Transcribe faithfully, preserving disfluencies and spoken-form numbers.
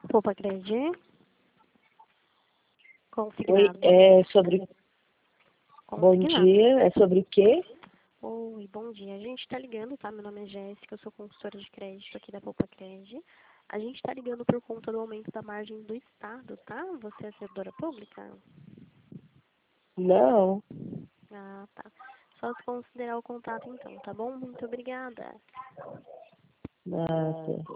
Poupa Crédito. Oi, Consignado. é sobre... Bom Consignado. dia, é sobre o quê? Oi, bom dia. A gente está ligando, tá? Meu nome é Jéssica, eu sou consultora de crédito aqui da Poupa Crédito. A gente está ligando por conta do aumento da margem do Estado, tá? Você é servidora pública? Não, Ah, tá. Só se considerar o contato então, tá bom? Muito obrigada. nada.